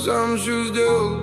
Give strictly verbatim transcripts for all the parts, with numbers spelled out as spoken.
сам все сделал.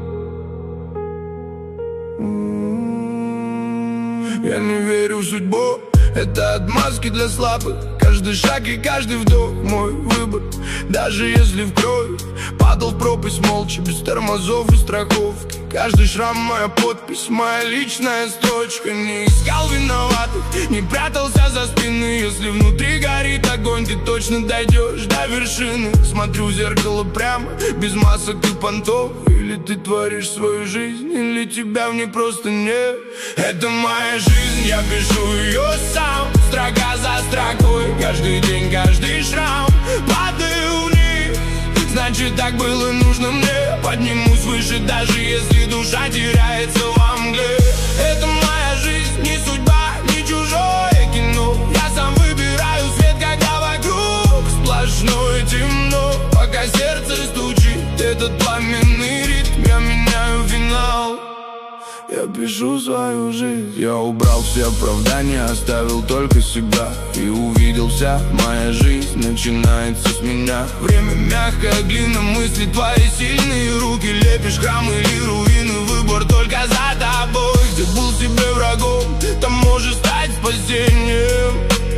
Я не верю в судьбу, это отмазки для слабых. Каждый шаг и каждый вдох мой выбор. Даже если в кровь падал в пропасть молча, без тормозов и страховки. Каждый шрам моя подпись, моя личная строчка. Не искал виноватых, не прятался за спины. Если внутри горит огонь, ты точно дойдешь до вершины. Смотрю в зеркало прямо, без масок и понтов. Или ты творишь свою жизнь, или тебя в ней просто нет. Это моя жизнь, я пишу ее сам, строка за строкой. Каждый день, каждый шрам, падаю вниз. Значит, так было нужно мне. Поднимусь выше, даже если душа теряется во мгле. Это моя жизнь, не судьба, не чужое кино. Я сам выбираю свет, когда вокруг сплошное темно. Пока сердце стучит этот пламенный ритм, я меняю финал. Я пишу свою жизнь. Я убрал все оправдания, оставил только себя. И увидел, вся моя жизнь начинается с меня. Время мягкая глина, мысли твои сильные руки. Лепишь храм или руины, выбор только за тобой. Где был себе врагом, там можешь стать спасением.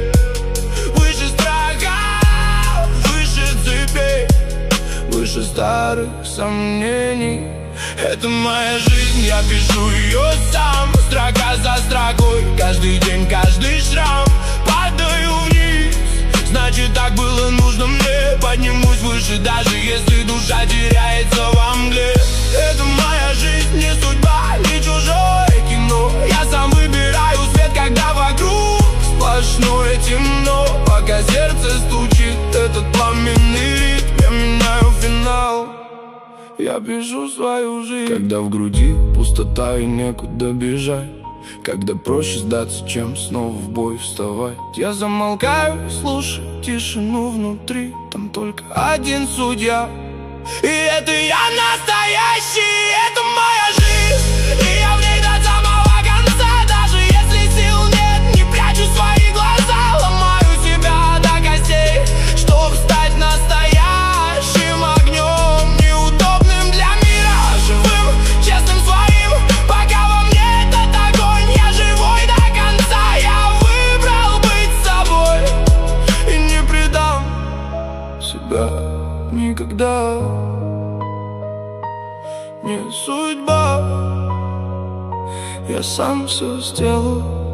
Выше страха, выше цепей, выше старых сомнений. Это моя жизнь, я пишу ее сам, строка за строкой. Каждый день, каждый шрам, падаю вниз. Значит, так было нужно мне. Поднимусь выше, даже если душа теряется во мгле. Это моя жизнь, не судьба, не чужое кино. Я сам выбираю свет, когда вокруг сплошное темно. Пока сердце стучит этот пламенный ритм, я меняю финал. Я пишу свою жизнь. Когда в груди пустота и некуда бежать, когда проще сдаться, чем снова в бой вставать. Я замолкаю, слушаю тишину внутри. Там только один судья, и это я настоящий. Это моя жизнь, и я в ней до самого конца. Даже если сил нет, не прячу свои глаза. Ломаю себя до костей, чтоб стать настоящим огнем. Неудобным для мира, живым, честным своим. Пока во мне этот огонь, я живой до конца. Я выбрал быть собой и не предам себя никогда. Не судьба, я сам все сделал.